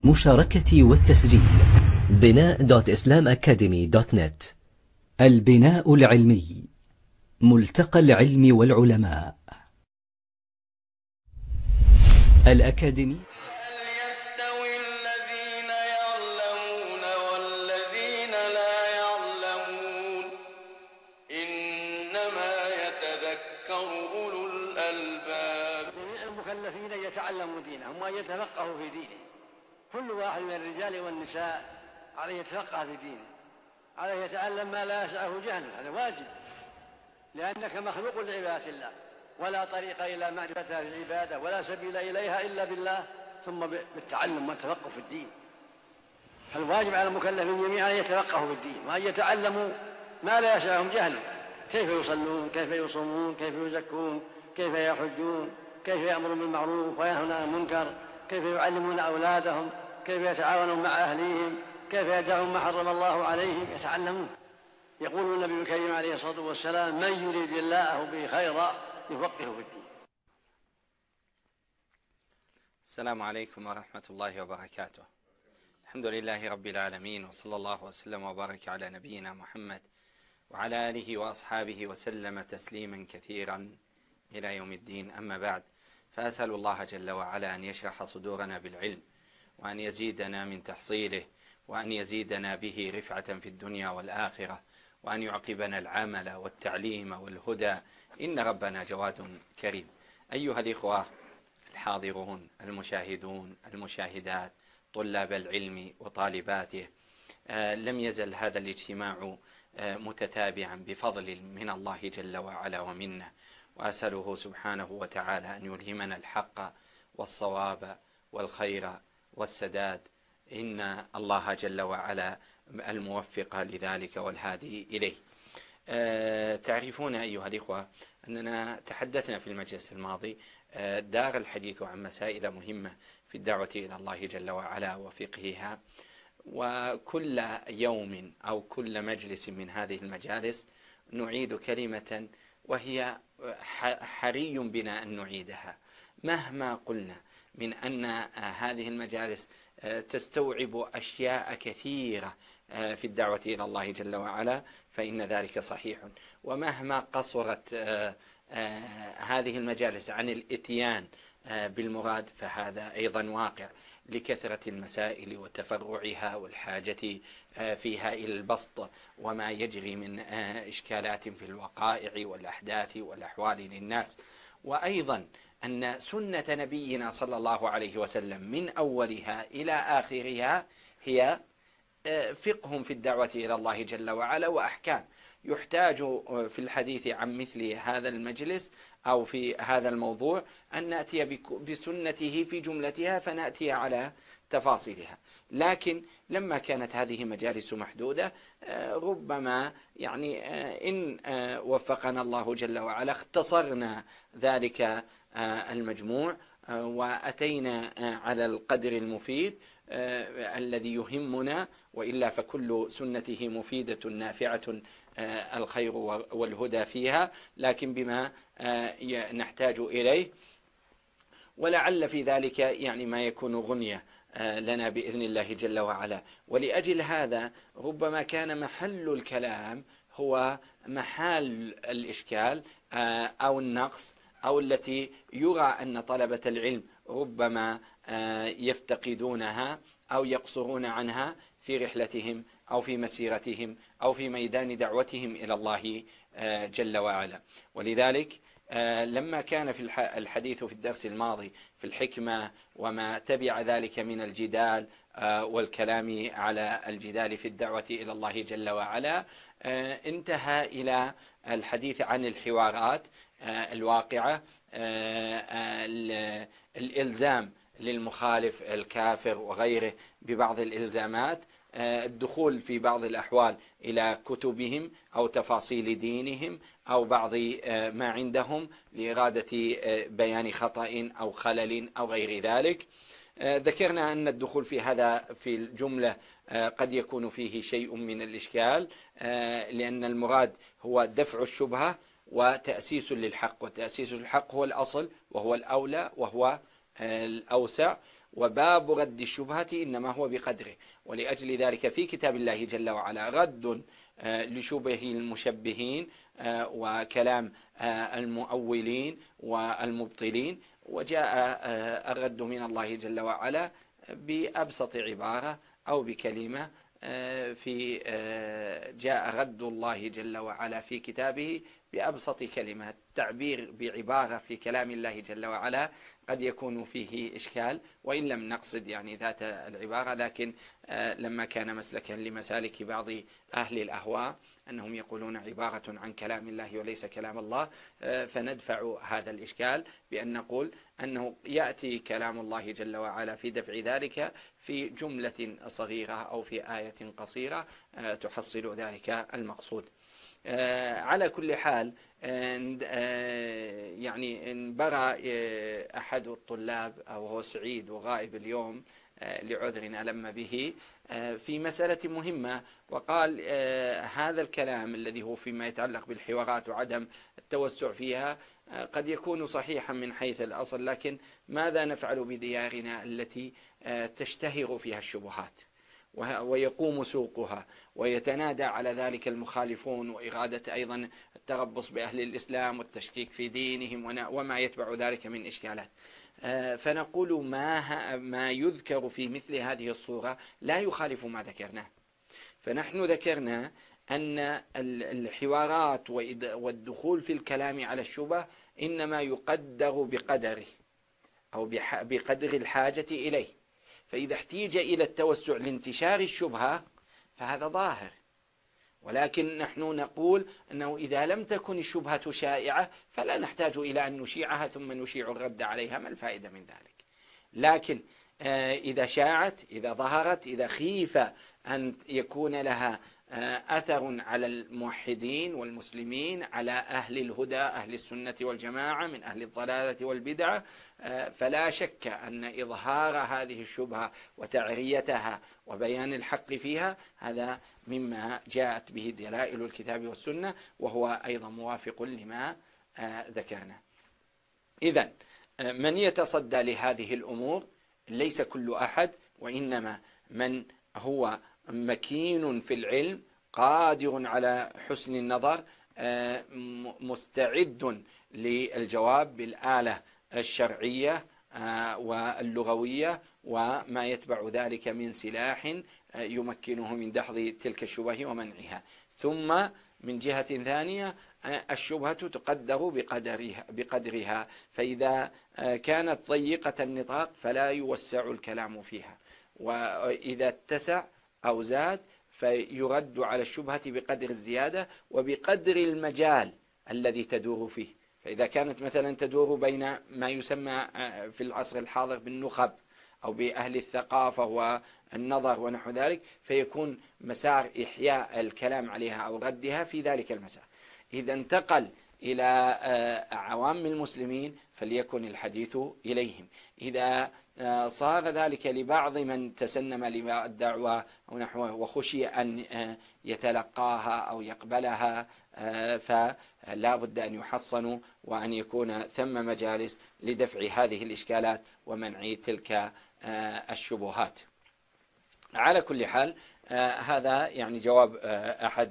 مشاركة والتسجيل بناء.islamacademy.net. البناء العلمي، ملتقى العلم والعلماء. الأكاديمي. هل يستوي الذين يعلمون والذين لا يعلمون؟ إنما يتذكر أولو الألباب. المكلفين يتعلموا دينهم وأن يتفقهوا في دينه. كل واحد من الرجال والنساء عليه يتفقه في دينه، عليه يتعلم ما لا يسعه جهله، هذا واجب، لأنك مخلوق لعبادة الله، ولا طريق إلى معرفتها في العبادة ولا سبيل إليها إلا بالله، ثم بالتعلم والتفقه في الدين. فالواجب على المكلفين جميعا أن يتفقهوا في الدين وأن يتعلموا ما لا يسعهم جهله، كيف يصلون، كيف يصومون، كيف يزكون، كيف يحجون، كيف يأمرون بالمعروف وينهون عن المنكر، كيف يعلمون أولادهم، كيف يتعاونون مع أهليهم، كيف يدعون ما حرم الله عليهم، يتعلمون. يقول النبي الكريم عليه الصلاة والسلام: من يريد الله به خيرا يفقهه في الدين. السلام عليكم ورحمة الله وبركاته. الحمد لله رب العالمين، وصلى الله وسلم وبارك على نبينا محمد وعلى آله وأصحابه وسلم تسليما كثيرا إلى يوم الدين. أما بعد، فأسأل الله جل وعلا أن يشرح صدورنا بالعلم، وأن يزيدنا من تحصيله، وأن يزيدنا به رفعة في الدنيا والآخرة، وأن يعقبنا العمل والتعليم والهدى، إن ربنا جواد كريم. أيها الإخوة الحاضرون المشاهدون المشاهدات، طلاب العلم وطالباته، لم يزل هذا الاجتماع متتابعا بفضل من الله جل وعلا ومنه، وأسأله سبحانه وتعالى أن يلهمنا الحق والصواب والخير والسداد، إن الله جل وعلا الموفق لذلك والهادي إليه. تعرفون أيها الإخوة أننا تحدثنا في المجلس الماضي، دار الحديث عن مسائل مهمة في الدعوة إلى الله جل وعلا وفقهها، وكل يوم أو كل مجلس من هذه المجالس نعيد كلمة وهي حري بنا أن نعيدها، مهما قلنا من أن هذه المجالس تستوعب أشياء كثيرة في الدعوة إلى الله جل وعلا، فإن ذلك صحيح. ومهما قصرت هذه المجالس عن الإتيان بالمراد، فهذا أيضا واقع لكثرة المسائل وتفرعها والحاجة فيها إلى البسط وما يجري من إشكالات في الوقائع والأحداث والأحوال للناس. وأيضا أن سنة نبينا صلى الله عليه وسلم من أولها إلى آخرها هي فقه في الدعوة إلى الله جل وعلا وأحكام. يحتاج في الحديث عن مثل هذا المجلس أو في هذا الموضوع أن نأتي بسنته في جملتها فنأتي على تفاصيلها. لكن لما كانت هذه مجالس محدودة، ربما إن وفقنا الله جل وعلا اختصرنا ذلك المجموع وأتينا على القدر المفيد الذي يهمنا، وإلا فكل سنته مفيدة نافعة الخير والهدى فيها، لكن بما نحتاج إليه، ولعل في ذلك ما يكون غنية لنا بإذن الله جل وعلا. ولأجل هذا ربما كان محل الكلام هو محل الإشكال أو النقص، أو التي يرى أن طلبة العلم ربما يفتقدونها أو يقصرون عنها في رحلتهم أو في مسيرتهم أو في ميدان دعوتهم إلى الله جل وعلا. ولذلك لما كان في الحديث في الدرس الماضي في الحكمة وما تبع ذلك من الجدال والكلام على الجدال في الدعوة إلى الله جل وعلا، انتهى إلى الحديث عن الحوارات الواقعة، الإلزام للمخالف الكافر وغيره ببعض الإلزامات، الدخول في بعض الأحوال إلى كتبهم أو تفاصيل دينهم أو بعض ما عندهم لإرادة بيان خطأ أو خلل أو غير ذلك. ذكرنا أن الدخول في هذا في الجملة قد يكون فيه شيء من الإشكال، لأن المراد هو دفع الشبهة وتأسيس للحق، وتأسيس الحق هو الأصل وهو الأولى وهو الأوسع. وباب رد الشبهة إنما هو بقدره. ولأجل ذلك في كتاب الله جل وعلا رد لشبه المشبهين وكلام المؤولين والمبطلين، وجاء الرد من الله جل وعلا بأبسط عبارة أو بكلمة. جاء رد الله جل وعلا في كتابه بأبسط كلمة. التعبير بعبارة في كلام الله جل وعلا قد يكون فيه إشكال، وإن لم نقصد يعني ذات العبارة، لكن لما كان مسلكا لمسالك بعض أهل الأهواء أنهم يقولون عبارة عن كلام الله وليس كلام الله، فندفع هذا الإشكال بأن نقول أنه يأتي كلام الله جل وعلا في دفع ذلك في جملة صغيرة أو في آية قصيرة تحصل ذلك المقصود. على كل حال، يعني إن برأ أحد الطلاب أو هو سعيد وغائب اليوم لعذر ألم به في مسألة مهمة، وقال هذا الكلام الذي هو فيما يتعلق بالحوارات وعدم التوسع فيها قد يكون صحيحا من حيث الأصل، لكن ماذا نفعل بديارنا التي تشتهر فيها الشبهات ويقوم سوقها ويتنادى على ذلك المخالفون وإرادة أيضا التربص بأهل الإسلام والتشكيك في دينهم وما يتبع ذلك من إشكالات. فنقول ما يذكر في مثل هذه الصورة لا يخالف ما ذكرناه. فنحن ذكرنا أن الحوارات والدخول في الكلام على الشبه إنما يقدر بقدره أو بقدر الحاجة إليه. فإذا احتيج إلى التوسع لانتشار الشبهة فهذا ظاهر، ولكن نحن نقول أنه إذا لم تكن الشبهة شائعة فلا نحتاج إلى أن نشيعها ثم نشيع الرد عليها، ما الفائدة من ذلك؟ لكن إذا شاعت، إذا ظهرت، إذا خيف أن يكون لها أثر على الموحدين والمسلمين، على أهل الهدى أهل السنة والجماعة من أهل الضلالة والبدعة، فلا شك أن إظهار هذه الشبهة وتعريتها وبيان الحق فيها هذا مما جاءت به دلائل الكتاب والسنة، وهو أيضا موافق لما ذكرنا. إذن من يتصدى لهذه الأمور ليس كل أحد، وإنما من هو مكين في العلم قادر على حسن النظر مستعد للجواب بالآلة الشرعية واللغوية وما يتبع ذلك من سلاح يمكنه من دحض تلك الشبه ومنعها. ثم من جهة ثانية الشبهة تقدر بقدرها، فإذا كانت ضيقة النطاق فلا يوسع الكلام فيها، وإذا اتسع أو زاد فيرد على الشبهة بقدر الزيادة وبقدر المجال الذي تدور فيه. فإذا كانت مثلا تدور بين ما يسمى في العصر الحاضر بالنخب أو بأهل الثقافة والنظر ونحو ذلك، فيكون مسار إحياء الكلام عليها أو ردها في ذلك المسار. إذا انتقل إلى عوام المسلمين فليكن الحديث إليهم. إذا صار ذلك لبعض من تسنم للدعوة أو نحوه وخشي أن يتلقاها أو يقبلها فلا بد أن يحصنوا وأن يكون ثم مجالس لدفع هذه الإشكالات ومنع تلك الشبهات. على كل حال هذا يعني جواب أحد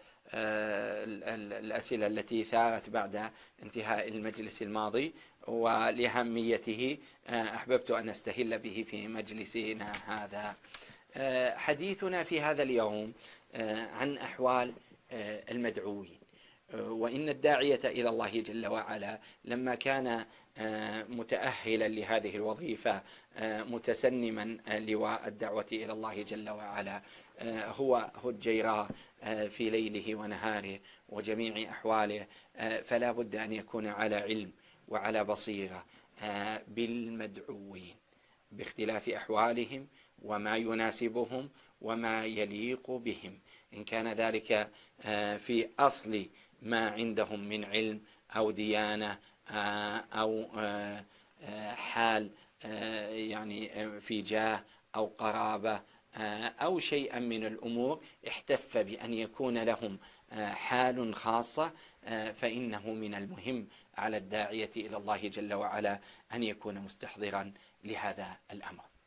الأسئلة التي ثارت بعد انتهاء المجلس الماضي، ولأهميته أحببت أن أستهل به في مجلسنا هذا. حديثنا في هذا اليوم عن أحوال المدعوين، وإن الداعية إلى الله جل وعلا لما كان متأهلا لهذه الوظيفة متسنما لواء الدعوة إلى الله جل وعلا هو الجيراء في ليله ونهاره وجميع أحواله، فلا بد أن يكون على علم وعلى بصيرة بالمدعوين باختلاف أحوالهم وما يناسبهم وما يليق بهم، إن كان ذلك في أصل ما عندهم من علم أو ديانة أو حال يعني في جاه أو قرابة أو شيئا من الأمور احتف بأن يكون لهم حال خاصة، فإنه من المهم على الداعية إلى الله جل وعلا أن يكون مستحضرا لهذا الأمر.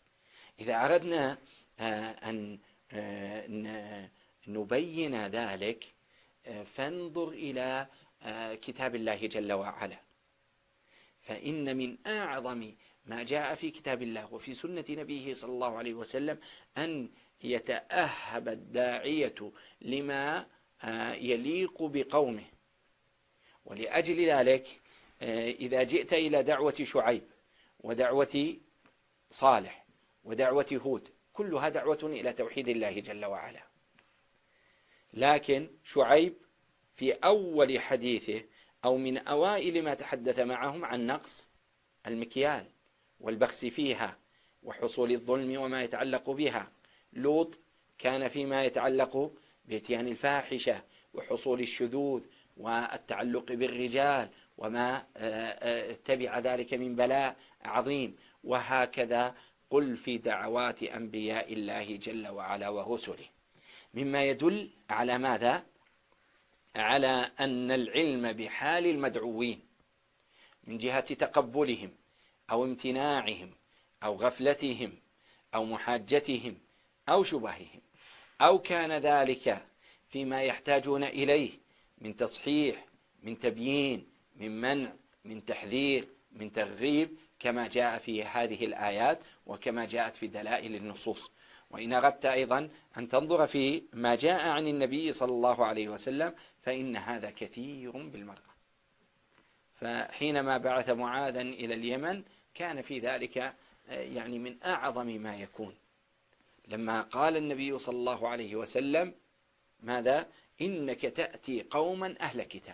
إذا أردنا أن نبين ذلك فانظر إلى كتاب الله جل وعلا، فإن من أعظم ما جاء في كتاب الله وفي سنة نبيه صلى الله عليه وسلم أن يتأهب الداعية لما يليق بقومه. ولأجل ذلك إذا جئت إلى دعوة شعيب ودعوة صالح ودعوة هود كلها دعوة إلى توحيد الله جل وعلا، لكن شعيب في أول حديثه أو من أوائل ما تحدث معهم عن نقص المكيال والبخس فيها وحصول الظلم وما يتعلق بها. لوط كان فيما يتعلق بإتيان الفاحشة وحصول الشذوذ والتعلق بالرجال وما تبع ذلك من بلاء عظيم. وهكذا قل في دعوات أنبياء الله جل وعلا ورسله، مما يدل على ماذا؟ على أن العلم بحال المدعوين من جهة تقبلهم أو امتناعهم أو غفلتهم أو محاجتهم أو شبههم، أو كان ذلك فيما يحتاجون إليه من تصحيح، من تبيين، من منع، من تحذير، من ترغيب، كما جاء في هذه الآيات وكما جاءت في دلائل النصوص. وإن أردت أيضا أن تنظر في ما جاء عن النبي صلى الله عليه وسلم فإن هذا كثير بالمرة. فحينما بعث معاذا إلى اليمن كان في ذلك يعني من أعظم ما يكون، لما قال النبي صلى الله عليه وسلم ماذا؟ إنك تأتي قوما أهل كتاب.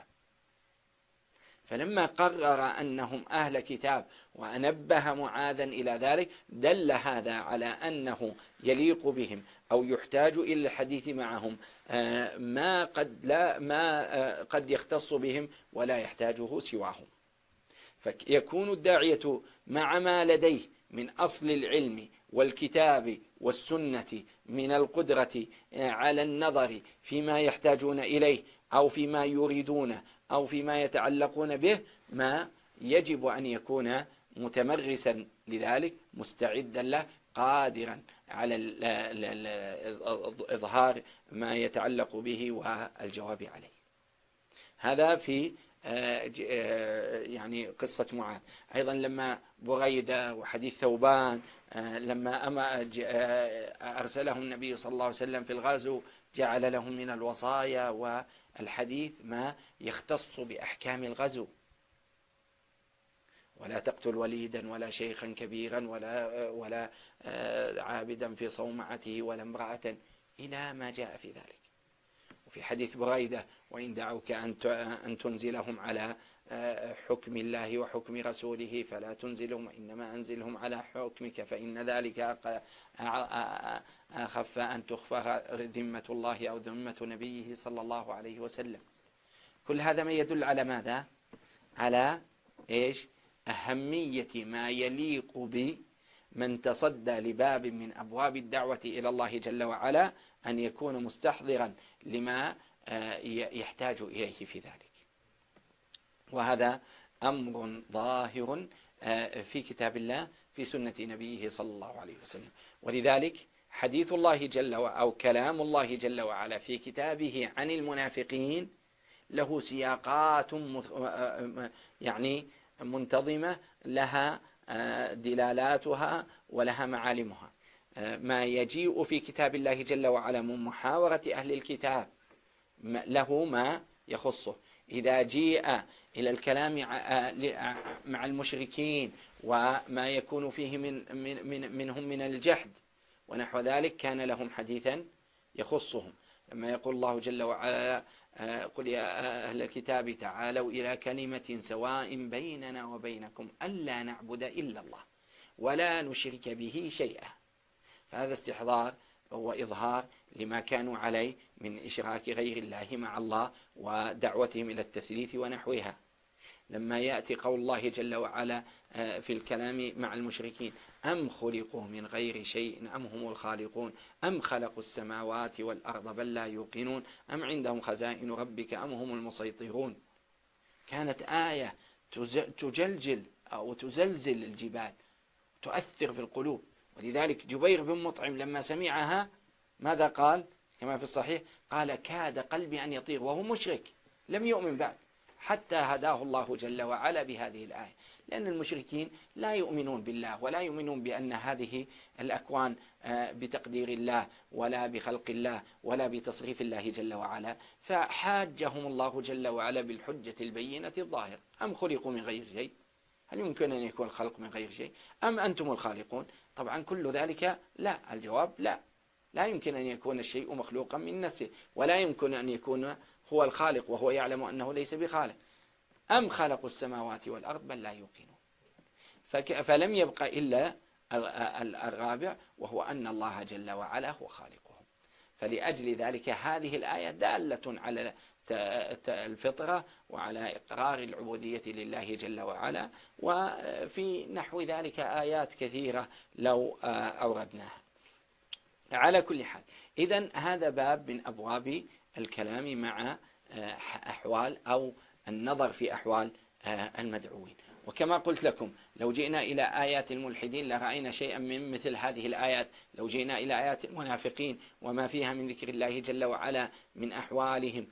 فلما قرر أنهم أهل كتاب وأنبه معاذا إلى ذلك دل هذا على أنه يليق بهم أو يحتاج إلى الحديث معهم ما قد يختص بهم ولا يحتاجه سواهم. فيكون الداعية مع ما لديه من أصل العلم والكتاب والسنة من القدرة على النظر فيما يحتاجون إليه أو فيما يريدون أو فيما يتعلقون به، ما يجب أن يكون متمرسا لذلك، مستعدا له، قادرا على إظهار ما يتعلق به والجواب عليه. هذا في يعني قصة معاذ. أيضا لما بريدة وحديث ثوبان لما أرسلهم النبي صلى الله عليه وسلم في الغزو جعل لهم من الوصايا والحديث ما يختص بأحكام الغزو: ولا تقتل وليدا ولا شيخا كبيرا ولا عابدا في صومعته ولا امرأة، إلى ما جاء في ذلك. وفي حديث بريدة: وإن دعوك أن تنزلهم على حكم الله وحكم رسوله فلا تنزلهم، إنما أنزلهم على حكمك فإن ذلك أخف أن تخفى ذمة الله أو ذمة نبيه صلى الله عليه وسلم. كل هذا ما يدل على ماذا؟ على إيش؟ أهمية ما يليق بمن تصدى لباب من أبواب الدعوة إلى الله جل وعلا أن يكون مستحضرا لما يحتاج إليه في ذلك. وهذا أمر ظاهر في كتاب الله في سنة نبيه صلى الله عليه وسلم. ولذلك حديث الله جل وعلا أو كلام الله جل وعلا في كتابه عن المنافقين له سياقات يعني منتظمة، لها دلالاتها ولها معالمها. ما يجيء في كتاب الله جل وعلا من محاورة أهل الكتاب له ما يخصه. إذا جيء إلى الكلام مع المشركين وما يكون فيه منهم من الجحد ونحو ذلك كان لهم حديثا يخصهم. لما يقول الله جل وعلا: قل يا أهل الكتاب تعالوا إلى كلمة سواء بيننا وبينكم ألا نعبد إلا الله ولا نشرك به شيئا. فهذا استحضار وإظهار لما كانوا عليه من إشراك غير الله مع الله ودعوتهم إلى التثليث ونحوها. لما يأتي قول الله جل وعلا في الكلام مع المشركين: أم خلقوا من غير شيء أم هم الخالقون أم خلقوا السماوات والأرض بل لا يوقنون أم عندهم خزائن ربك أم هم المسيطرون. كانت آية تجلجل أو تزلزل الجبال، تؤثر في القلوب، ولذلك جبير بن مطعم لما سمعها ماذا قال كما في الصحيح؟ قال كاد قلبي أن يطير، وهو مشرك لم يؤمن بعد، حتى هداه الله جل وعلا بهذه الآية. لأن المشركين لا يؤمنون بالله، ولا يؤمنون بأن هذه الأكوان بتقدير الله، ولا بخلق الله، ولا بتصريف الله جل وعلا. فحاجهم الله جل وعلا بالحجة البينة الظاهرة: أم خلقوا من غير شيء؟ هل يمكن أن يكون الخلق من غير شيء؟ أم أنتم الخالقون؟ طبعا كل ذلك لا. الجواب لا، لا يمكن أن يكون الشيء مخلوقا من نفسه، ولا يمكن أن يكون هو الخالق وهو يعلم أنه ليس بخالق. أم خلقوا السماوات والأرض؟ بل لا يوقنون. فلم يبق إلا الرابع، وهو أن الله جل وعلا هو خالقهم. فلأجل ذلك هذه الآية دالة على الفطرة وعلى إقرار العبودية لله جل وعلا، وفي نحو ذلك آيات كثيرة لو أوردناها. على كل حال، إذن هذا باب من أبواب الكلام مع أحوال أو النظر في أحوال المدعوين. وكما قلت لكم لو جئنا إلى آيات الملحدين لرأينا شيئا من مثل هذه الآيات. لو جئنا إلى آيات المنافقين وما فيها من ذكر الله جل وعلا من أحوالهم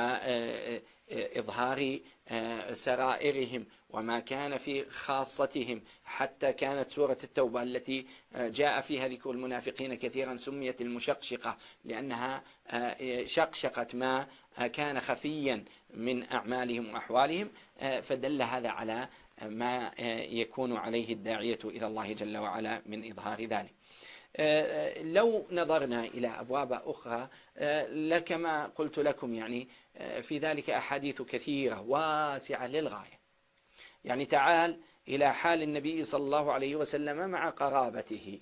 وإظهار سرائرهم وما كان في خاصتهم، حتى كانت سورة التوبة التي جاء فيها ذكر المنافقين كثيرا سميت المشقشقة، لأنها شقشقت ما كان خفيا من أعمالهم وأحوالهم، فدل هذا على ما يكون عليه الداعية إلى الله جل وعلا من إظهار ذلك. لو نظرنا إلى أبواب أخرى لكما قلت لكم يعني في ذلك أحاديث كثيرة واسعة للغاية. يعني تعال إلى حال النبي صلى الله عليه وسلم مع قرابته.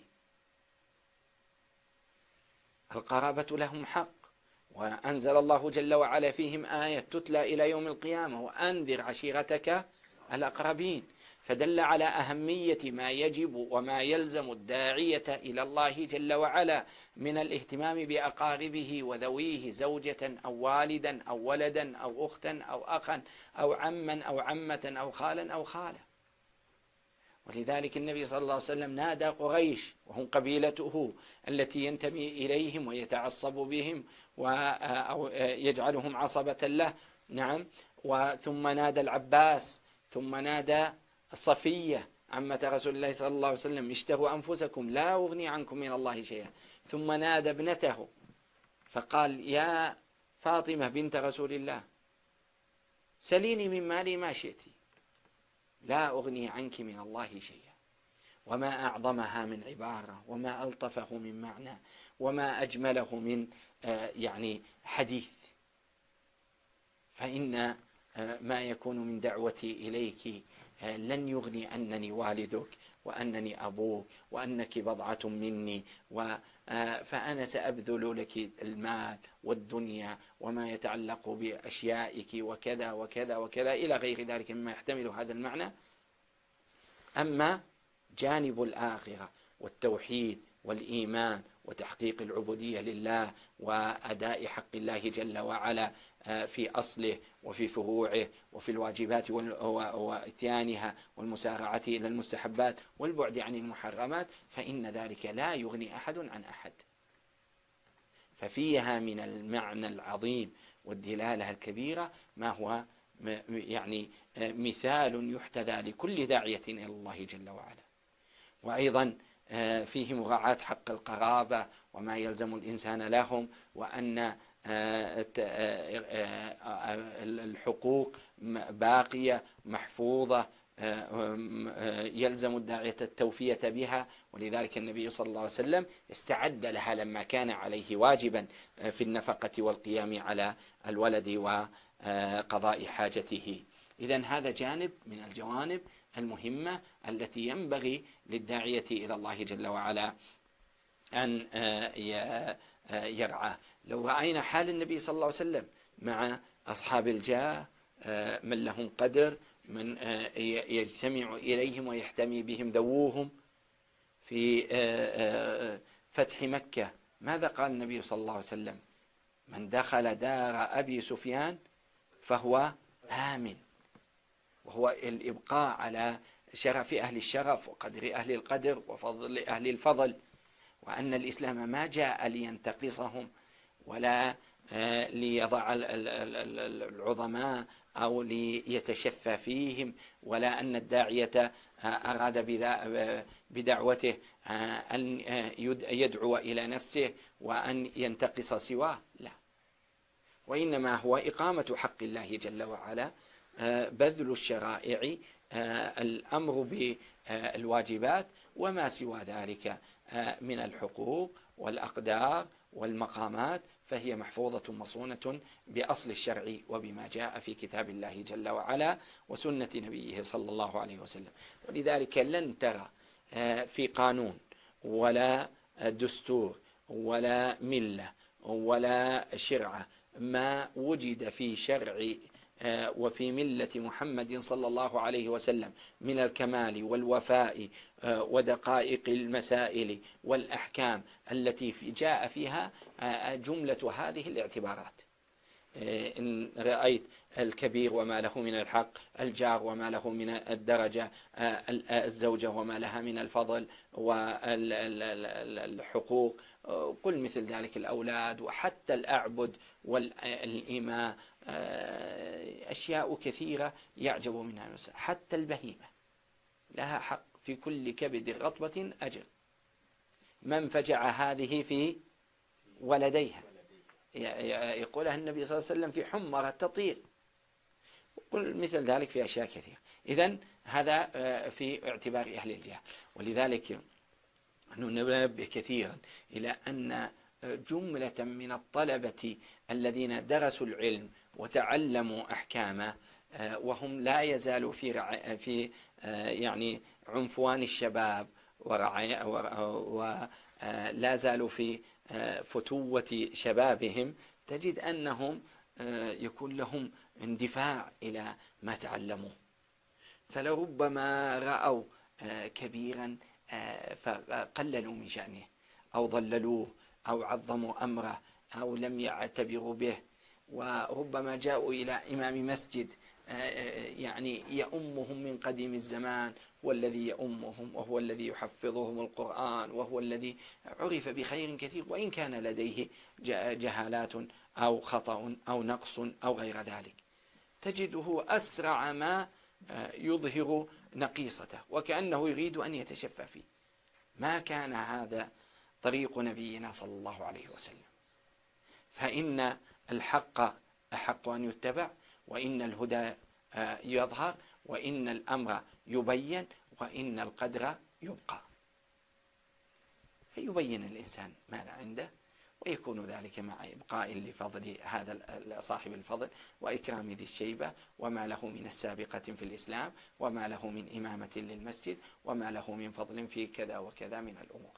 القرابة لهم حق، وأنزل الله جل وعلا فيهم آية تتلى إلى يوم القيامة: وأنذر عشيرتك الأقربين. فدل على أهمية ما يجب وما يلزم الداعية إلى الله جل وعلا من الاهتمام بأقاربه وذويه، زوجة أو والدا أو ولدا أو أختا أو أخا أو عما أو عمة أو خالا أو خالة. ولذلك النبي صلى الله عليه وسلم نادى قريش وهم قبيلته التي ينتمي إليهم ويتعصب بهم ويجعلهم عصبة له. نعم. ثم نادى العباس، ثم نادى صفية عمة رسول الله صلى الله عليه وسلم: اشتروا أنفسكم لا أغني عنكم من الله شيئا. ثم نادى ابنته فقال: يا فاطمة بنت رسول الله سليني من مالي ما شئت لا أغني عنك من الله شيئا. وما أعظمها من عبارة، وما ألطفه من معنى، وما أجمله من يعني حديث. فإن ما يكون من دعوتي إليك لن يغني أنني والدك وأنني أبوك وأنك بضعة مني، فأنا سأبذل لك المال والدنيا وما يتعلق بأشيائك وكذا وكذا وكذا إلى غير ذلك مما يحتمل هذا المعنى. أما جانب الآخرة والتوحيد والإيمان وتحقيق العبودية لله وأداء حق الله جل وعلا في أصله وفي فروعه وفي الواجبات وإتيانها والمسارعة إلى المستحبات والبعد عن المحرمات، فإن ذلك لا يغني أحد عن أحد. ففيها من المعنى العظيم والدلالة الكبيرة ما هو يعني مثال يحتذى لكل داعية إلى الله جل وعلا. وأيضا فيه مراعاة حق القرابة وما يلزم الإنسان لهم، وأن الحقوق باقية محفوظة يلزم الداعية التوفية بها. ولذلك النبي صلى الله عليه وسلم استعد لها لما كان عليه واجبا في النفقة والقيام على الولد وقضاء حاجته. إذن هذا جانب من الجوانب المهمة التي ينبغي للداعية إلى الله جل وعلا أن يرعاه. لو رأينا حال النبي صلى الله عليه وسلم مع أصحاب الجاه من لهم قدر، من يجتمع إليهم ويحتمي بهم ذووهم في فتح مكة، ماذا قال النبي صلى الله عليه وسلم؟ من دخل دار أبي سفيان فهو آمن. وهو الإبقاء على شرف أهل الشرف وقدر أهل القدر وفضل أهل الفضل، وأن الإسلام ما جاء لينتقصهم ولا ليضع العظماء أو ليتشفى فيهم، ولا أن الداعية أراد بدعوته أن يدعو إلى نفسه وأن ينتقص سواه، لا، وإنما هو إقامة حق الله جل وعلا، بذل الشرائع، الأمر بالواجبات، وما سوى ذلك من الحقوق والأقدار والمقامات فهي محفوظة مصونة بأصل الشرع وبما جاء في كتاب الله جل وعلا وسنة نبيه صلى الله عليه وسلم. ولذلك لن ترى في قانون ولا دستور ولا ملة ولا شرعة ما وجد في شرع وفي ملة محمد صلى الله عليه وسلم من الكمال والوفاء ودقائق المسائل والأحكام التي جاء فيها جملة هذه الاعتبارات. إن رأيت الكبير وما له من الحق، الجار وما له من الدرجة، الزوجة وما لها من الفضل والحقوق، قل مثل ذلك الأولاد وحتى الأعبد والإماء، أشياء كثيرة يعجب منها، حتى البهيمة لها حق، في كل كبد رطبة أجر، من فجع هذه في ولديها، يقولها النبي صلى الله عليه وسلم في حمرة تطير، قل مثل ذلك في أشياء كثيرة. إذن هذا في اعتبار أهل الجهل. ولذلك ننبه كثيرا إلى أن جملة من الطلبة الذين درسوا العلم وتعلموا أحكامه وهم لا يزالوا في يعني عنفوان الشباب ولا زالوا في فتوة شبابهم، تجد أنهم يكون لهم اندفاع إلى ما تعلموا، فلربما رأوا كبيرا فقللوا من شأنه أو ضللوه أو عظموا أمره أو لم يعتبروا به، وربما جاءوا إلى إمام مسجد يعني يؤمهم من قديم الزمان، هو الذي يؤمهم وهو الذي يحفظهم القرآن وهو الذي عرف بخير كثير، وإن كان لديه جهالات أو خطأ أو نقص أو غير ذلك، تجده أسرع ما يظهر نقيصته وكأنه يريد أن يتشفى فيه. ما كان هذا طريق نبينا صلى الله عليه وسلم، فإن الحق أحق أن يتبع، وإن الهدى يظهر، وإن الأمر يبين، وإن القدر يبقى، فيبين الإنسان ما لا عنده، ويكون ذلك مع إبقاء لفضل هذا صاحب الفضل وإكرام ذي الشيبة، وما له من السابقة في الإسلام، وما له من إمامة للمسجد، وما له من فضل في كذا وكذا من الأمور.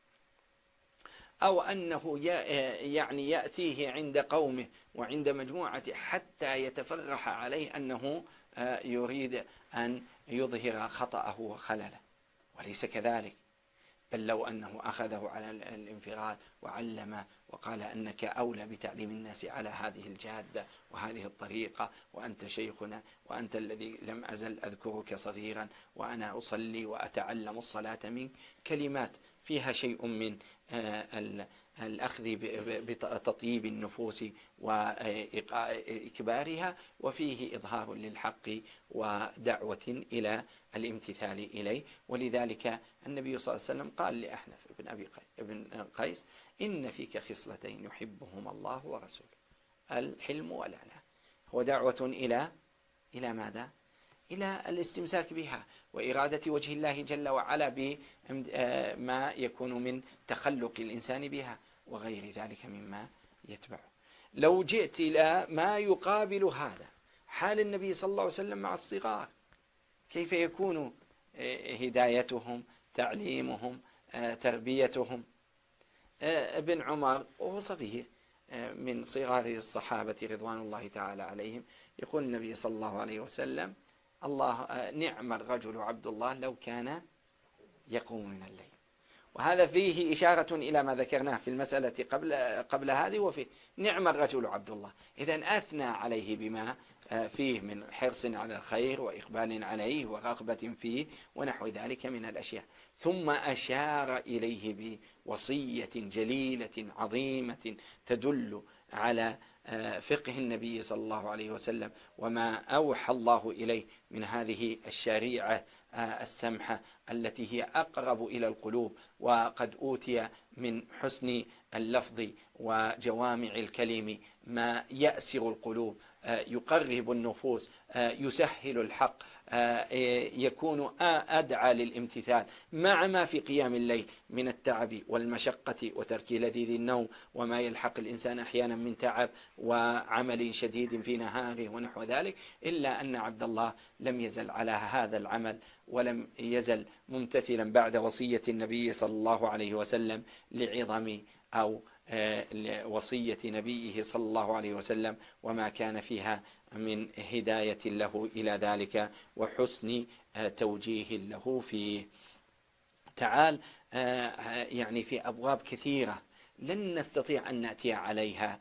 أو أنه يعني يأتيه عند قومه وعند مجموعة حتى يتفرح عليه أنه يريد أن يظهر خطأه وخلله، وليس كذلك، بل لو أنه أخذه على الانفراد وعلم وقال أنك أولى بتعليم الناس على هذه الجادة وهذه الطريقة، وأنت شيخنا، وأنت الذي لم أزل أذكرك صغيرا وأنا أصلي وأتعلم الصلاة منك، كلمات فيها شيء من الأخذ بتطيب النفوس وإكبارها، وفيه إظهار للحق ودعوة إلى الامتثال إليه. ولذلك النبي صلى الله عليه وسلم قال لأحنف بن قيس: إن فيك خصلتين يحبهما الله ورسوله، الحلم والأناة. هو دعوة إلى ماذا؟ إلى الاستمساك بها وإرادة وجه الله جل وعلا بما يكون من تخلق الإنسان بها وغير ذلك مما يتبعه. لو جئت إلى ما يقابل هذا، حال النبي صلى الله عليه وسلم مع الصغار، كيف يكون هدايتهم، تعليمهم، تربيتهم. ابن عمر وهو صغير من صغار الصحابة رضوان الله تعالى عليهم، يقول النبي صلى الله عليه وسلم: الله نعم الرجل عبد الله لو كان يقوم من الليل. وهذا فيه إشارة إلى ما ذكرناه في المسألة قبل هذه، وفي نعم الرجل عبد الله، إذن أثنى عليه بما فيه من حرص على الخير وإقبال عليه ورغبة فيه ونحو ذلك من الأشياء. ثم أشار إليه بوصية جليلة عظيمة تدل على فقه النبي صلى الله عليه وسلم وما أوحى الله إليه من هذه الشريعة السمحة التي هي أقرب إلى القلوب، وقد أوتي من حسن اللفظ وجوامع الكلم ما يأسر القلوب، يقرب النفوس، يسهل الحق، يكون أدعى للامتثال، مع ما في قيام الليل من التعب والمشقة وترك لذيذ النوم وما يلحق الإنسان أحيانا من تعب وعمل شديد في نهاره ونحو ذلك، إلا أن عبد الله لم يزل على هذا العمل ولم يزل ممتثلا بعد وصية النبي صلى الله عليه وسلم لعظم أو وصية نبيه صلى الله عليه وسلم وما كان فيها من هداية له إلى ذلك وحسن توجيه له فيه. تعال يعني في أبواب كثيرة لن نستطيع أن نأتي عليها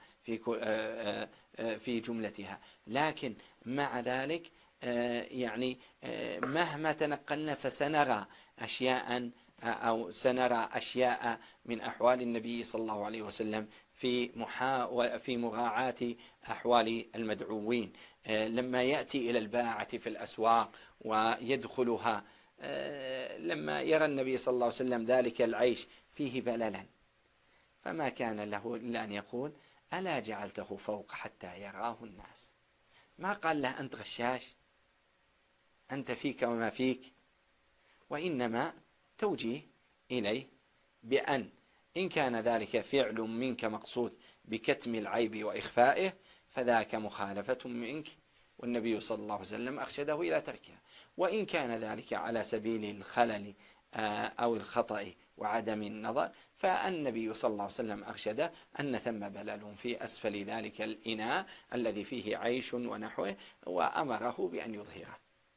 في جملتها، لكن مع ذلك يعني مهما تنقلنا فسنرى أشياء أو سنرى أشياء من أحوال النبي صلى الله عليه وسلم في مراعاة أحوال المدعوين. لما يأتي إلى الباعة في الأسواق ويدخلها، لما يرى النبي صلى الله عليه وسلم ذلك العيش فيه بللا، فما كان له إلا أن يقول: ألا جعلته فوق حتى يراه الناس؟ ما قال له أنت غشاش، أنت فيك وما فيك، وإنما توجيه إليه بأن إن كان ذلك فعل منك مقصود بكتم العيب وإخفائه فذاك مخالفة منك، والنبي صلى الله عليه وسلم أرشده إلى تركها. وإن كان ذلك على سبيل الخلل أو الخطأ وعدم النظر، فالنبي صلى الله عليه وسلم أرشد أن ثم بلل في أسفل ذلك الإناء الذي فيه عيش ونحوه، وأمره بأن يظهره.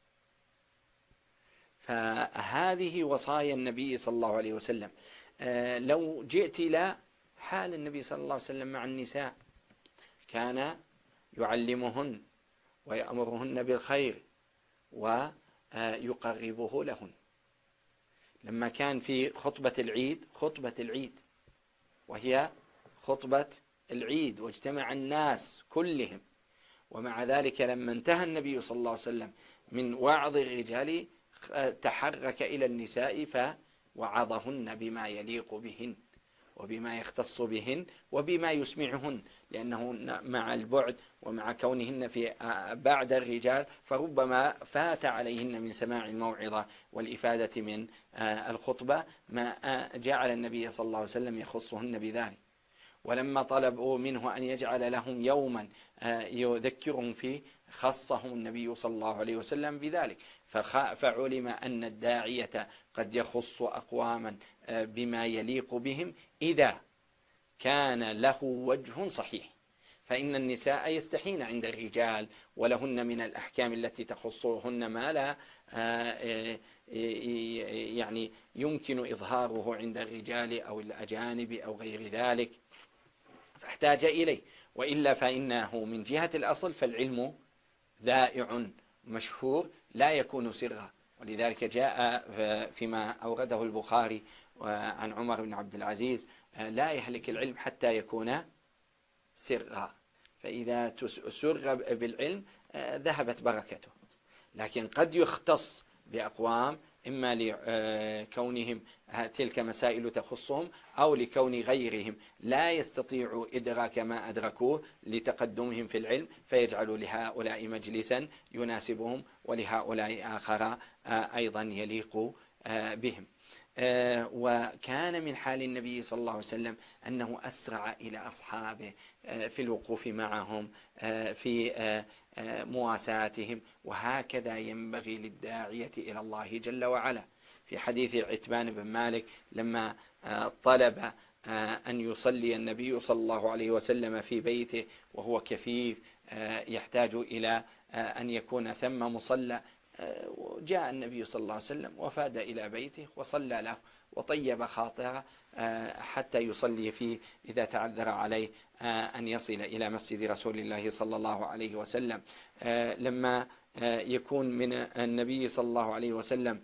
فهذه وصايا النبي صلى الله عليه وسلم. لو جئت إلى حال النبي صلى الله عليه وسلم مع النساء، كان يعلمهن ويأمرهن بالخير ويقربه لهن. لما كان في خطبة العيد وهي خطبة العيد واجتمع الناس كلهم، ومع ذلك لما انتهى النبي صلى الله عليه وسلم من وعظ الرجال تحرك إلى النساء فوعظهن بما يليق بهن وبما يختص بهن وبما يسمعهن، لأنه مع البعد ومع كونهن في بعد الرجال فربما فات عليهن من سماع الموعظة والإفادة من الخطبة ما جعل النبي صلى الله عليه وسلم يخصهن بذلك. ولما طلبوا منه أن يجعل لهم يوما يذكرهم فيه خصهم النبي صلى الله عليه وسلم بذلك، فعلم أن الداعية قد يخص أقواما بما يليق بهم إذا كان له وجه صحيح، فإن النساء يستحين عند الرجال ولهن من الأحكام التي تخصهن ما لا يعني يمكن إظهاره عند الرجال أو الأجانب أو غير ذلك، فاحتاج إليه. وإلا فإنه من جهة الأصل فالعلم ذائع مشهور لا يكون سرا، ولذلك جاء فيما أورده البخاري عن عمر بن عبد العزيز: لا يهلك العلم حتى يكون سرا، فإذا سر بالعلم ذهبت بركته. لكن قد يختص بأقوام إما لكونهم تلك مسائل تخصهم أو لكون غيرهم لا يستطيع إدراك ما أدركوه لتقدمهم في العلم، فيجعل لهؤلاء مجلسا يناسبهم ولهؤلاء آخر أيضا يليق بهم. وكان من حال النبي صلى الله عليه وسلم أنه أسرع إلى أصحابه في الوقوف معهم في مواساتهم، وهكذا ينبغي للداعية إلى الله جل وعلا. في حديث عتبان بن مالك لما طلب أن يصلي النبي صلى الله عليه وسلم في بيته وهو كفيف يحتاج إلى أن يكون ثم مصلى، جاء النبي صلى الله عليه وسلم وفاد إلى بيته وصلى له وطيب خاطره حتى يصلي فيه إذا تعذر عليه أن يصل إلى مسجد رسول الله صلى الله عليه وسلم. لما يكون من النبي صلى الله عليه وسلم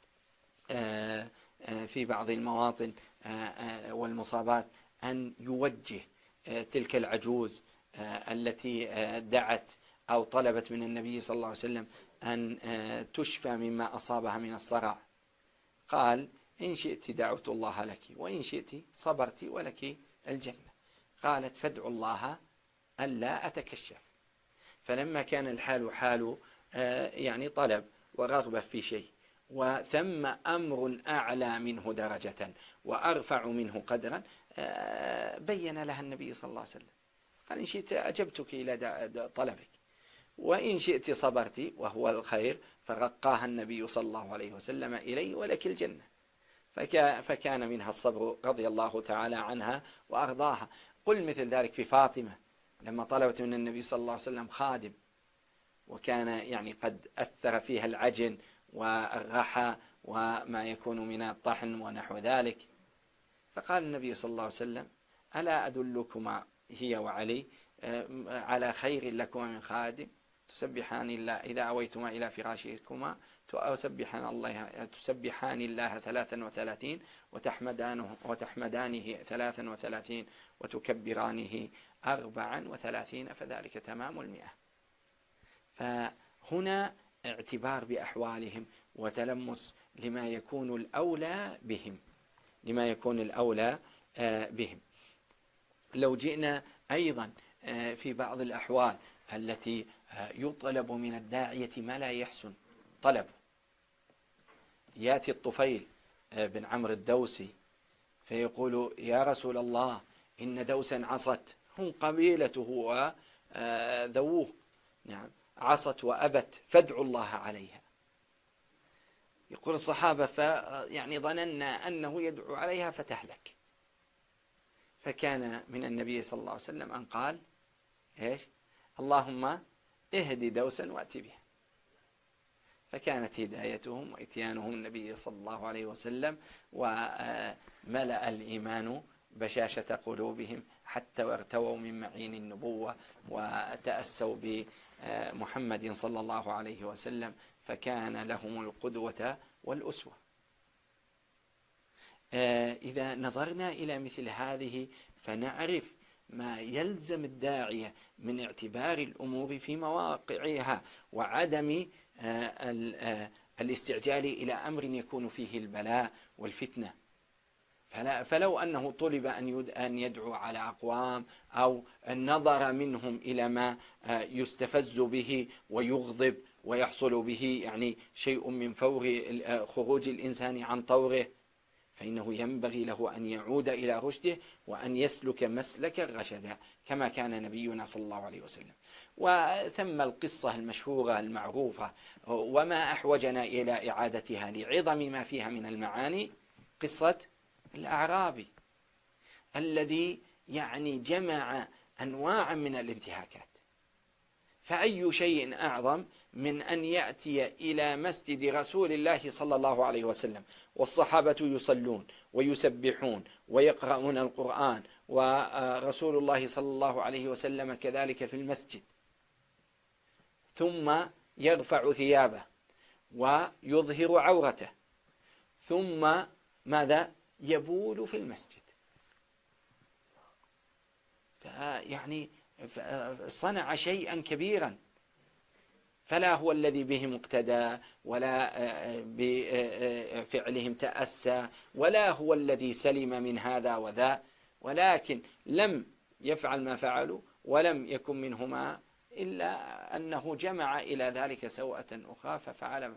في بعض المواطن والمصابات أن يوجه تلك العجوز التي دعت أو طلبت من النبي صلى الله عليه وسلم أن تشفى مما أصابها من الصرع، قال: إن شئت دعوت الله لك وإن شئت صبرت ولك الجنة. قالت: فادعوا الله ألا أتكشف. فلما كان الحال حال يعني طلب ورغبة في شيء وثم أمر أعلى منه درجة وأرفع منه قدرا، بين لها النبي صلى الله عليه وسلم، قال: إن شئت أجبتك إلى طلبك وإن شئت صبرت وهو الخير، فرقاها النبي صلى الله عليه وسلم إليه: ولك الجنة. فكان منها الصبر رضي الله تعالى عنها وأرضاها. قل مثل ذلك في فاطمة لما طلبت من النبي صلى الله عليه وسلم خادم، وكان يعني قد أثر فيها العجن والرحى وما يكون من الطحن ونحو ذلك، فقال النبي صلى الله عليه وسلم: ألا أدلكما هي وعلي على خير لكما من خادم تسبحان الله إذا أويتما إلى فراشكما تسبحان الله 33 وتحمدانه 33 وتكبرانه 34 فذلك تمام 100. فهنا اعتبار بأحوالهم وتلمس لما يكون الأولى بهم. لو جئنا أيضا في بعض الأحوال التي يطلب من الداعية ما لا يحسن طلب، يأتي الطفيل بن عمرو الدوسي فيقول: يا رسول الله، إن دوسا عصت، هم قبيلته وذووه، نعم، عصت وأبت فادعوا الله عليها. يقول الصحابة: يعني ظننا أنه يدعو عليها فتهلك. فكان من النبي صلى الله عليه وسلم أن قال: إيش؟ اللهم اهدي دوسا وأتي بها. فكانت هدايتهم وإتيانهم النبي صلى الله عليه وسلم، وملأ الإيمان بشاشة قلوبهم حتى ارتووا من معين النبوة وتأسوا بمحمد صلى الله عليه وسلم، فكان لهم القدوة والأسوة. إذا نظرنا إلى مثل هذه فنعرف ما يلزم الداعية من اعتبار الأمور في مواقعها وعدم الاستعجال إلى أمر يكون فيه البلاء والفتنة. فلو أنه طلب أن يدعو على أقوام أو النظر منهم إلى ما يستفز به ويغضب ويحصل به يعني شيء من فور خروج الإنسان عن طوره، فإنه ينبغي له أن يعود إلى رشده وأن يسلك مسلك الرشد كما كان نبينا صلى الله عليه وسلم. وثم القصة المشهورة المعروفة وما أحوجنا إلى إعادتها لعظم ما فيها من المعاني، قصة الأعرابي الذي يعني جمع أنواعا من الانتهاكات. فأي شيء أعظم من أن يأتي إلى مسجد رسول الله صلى الله عليه وسلم والصحابة يصلون ويسبحون ويقرؤون القرآن ورسول الله صلى الله عليه وسلم كذلك في المسجد، ثم يرفع ثيابه ويظهر عورته، ثم ماذا؟ يبول في المسجد. يعني صنع شيئا كبيرا، فلا هو الذي بهم اقتدى ولا بفعلهم تأسى ولا هو الذي سلم من هذا وذا، ولكن لم يفعل ما فعلوا ولم يكن منهما إلا أنه جمع إلى ذلك سوءة أخرى ففعل.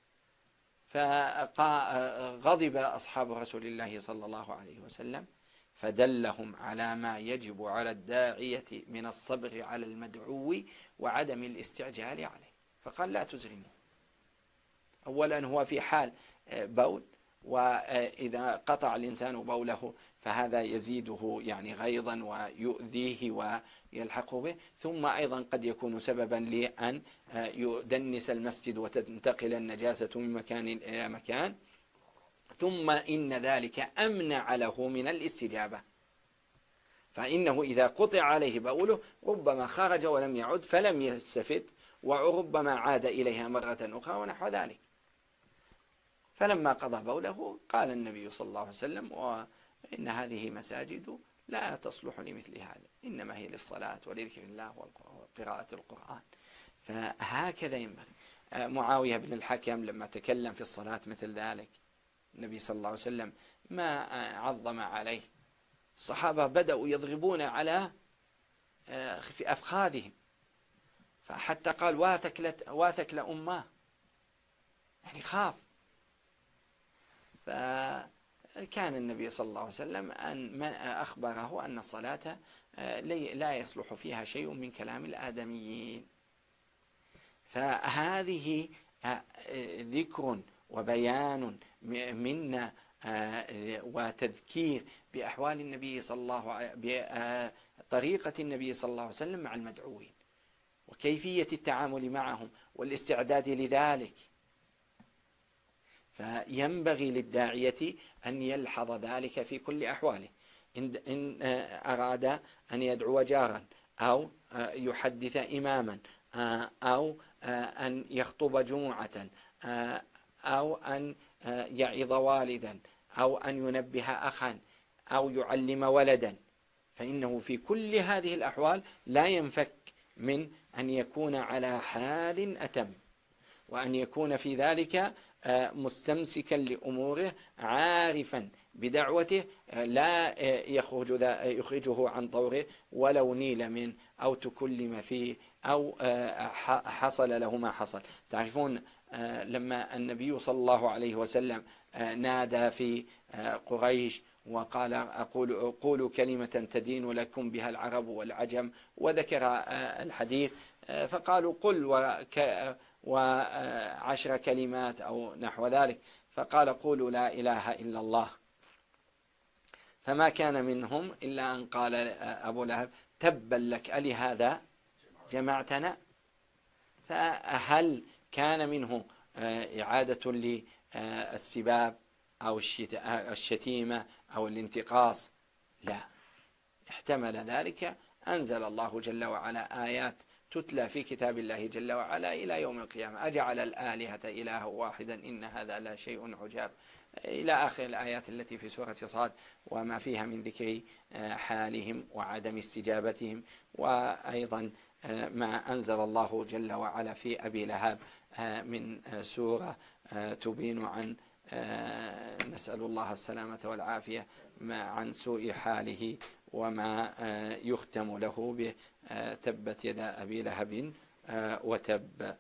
فغضب أصحاب رسول الله صلى الله عليه وسلم فدلهم على ما يجب على الداعية من الصبر على المدعو وعدم الاستعجال عليه. فقال: لا تزرموا. أولا هو في حال بول، وإذا قطع الإنسان بوله فهذا يزيده يعني غيظا ويؤذيه ويلحق به. ثم أيضا قد يكون سببا لأن يدنس المسجد وتنتقل النجاسة من مكان إلى مكان. ثم إن ذلك أمنع له من الاستجابة، فإنه إذا قطع عليه بوله ربما خرج ولم يعد فلم يستفد، وربما عاد إليها مرة أخرى ونحو ذلك. فلما قضى بوله قال النبي صلى الله عليه وسلم: وإن هذه مساجد لا تصلح لمثل هذا، إنما هي للصلاة ولذكر الله وقراءة القرآن. فهكذا ينبغي. معاوية بن الحكم لما تكلم في الصلاة مثل ذلك النبي صلى الله عليه وسلم ما عظم عليه، الصحابة بدأوا يضربون على في أفخاذهم، فحتى قال: واثك لأماه، يعني خاف. فكان النبي صلى الله عليه وسلم أن أخبره أن الصلاة لا يصلح فيها شيء من كلام الآدميين. فهذه ذكر وبيان منا وتذكير بأحوال النبي صلى الله عليه بطريقة النبي صلى الله عليه وسلم مع المدعوين، وكيفية التعامل معهم والاستعداد لذلك. فينبغي للداعية أن يلحظ ذلك في كل أحواله. إن أراد أن يدعو جارا أو يحدث إماما أو أن يخطب جمعة أو أن يعظ والدا أو أن ينبه أخا أو يعلم ولدا، فإنه في كل هذه الأحوال لا ينفك من أن يكون على حال أتم، وأن يكون في ذلك مستمسكا لأموره، عارفا بدعوته، لا يخرجه عن طوره ولو نيل منه أو تكلم فيه أو حصل له ما حصل. تعرفون لما النبي صلى الله عليه وسلم نادى في قريش وقال: قولوا كلمة تدين لكم بها العرب والعجم، وذكر الحديث، فقالوا: قل 10 كلمات أو نحو ذلك، فقال: قولوا لا إله إلا الله. فما كان منهم إلا أن قال أبو لهب: تبا لك ألهذا جمعتنا. فهل كان منه إعادة للسباب أو الشتيمة أو الانتقاص؟ لا، احتمل ذلك. أنزل الله جل وعلا آيات تتلى في كتاب الله جل وعلا إلى يوم القيامة: أجعل الآلهة إله واحدا إن هذا لا شيء عجاب، إلى آخر الآيات التي في سورة صاد، وما فيها من ذكر حالهم وعدم استجابتهم. وأيضا ما أنزل الله جل وعلا في أبي لهب من سورة تبين عن نسأل الله السلامة والعافية عن سوء حاله وما يختم له به: تبت يدا أبي لهب وتب.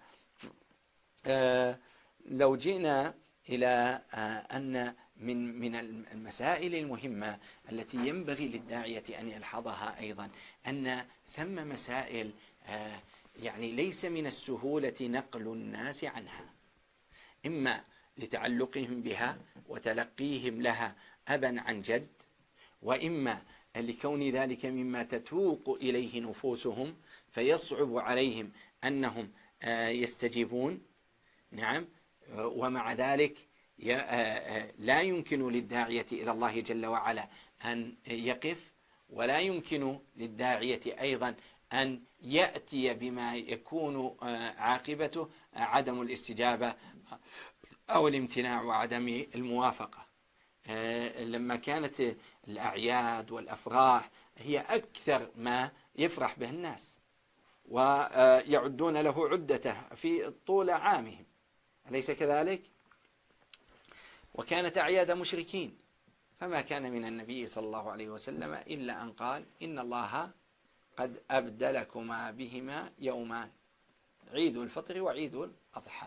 لو جئنا إلى أن من المسائل المهمة التي ينبغي للداعية أن يلحظها أيضا أن ثم مسائل يعني ليس من السهولة نقل الناس عنها، إما لتعلقهم بها وتلقيهم لها أبا عن جد، وإما لكون ذلك مما تتوق إليه نفوسهم فيصعب عليهم أنهم يستجيبون. نعم. ومع ذلك لا يمكن للداعية إلى الله جل وعلا أن يقف، ولا يمكن للداعية أيضا أن يأتي بما يكون عاقبته عدم الاستجابة أو الامتناع وعدم الموافقة. لما كانت الأعياد والأفراح هي أكثر ما يفرح به الناس ويعدون له عدته في طول عامهم، أليس كذلك؟ وكانت أعياد مشركين، فما كان من النبي صلى الله عليه وسلم إلا أن قال: إن الله قد أبدلكما بهما يومان، عيد الفطر وعيد الأضحى،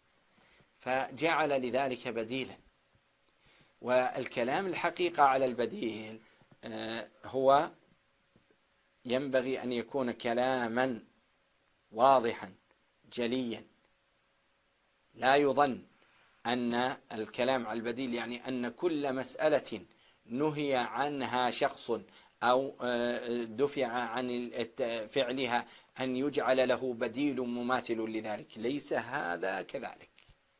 فجعل لذلك بديلا. والكلام الحقيقة على البديل هو ينبغي أن يكون كلاما واضحا جليا، لا يظن أن الكلام على البديل يعني أن كل مسألة نهي عنها شخص أو دفع عن فعلها أن يجعل له بديل مماثل لذلك، ليس هذا كذلك،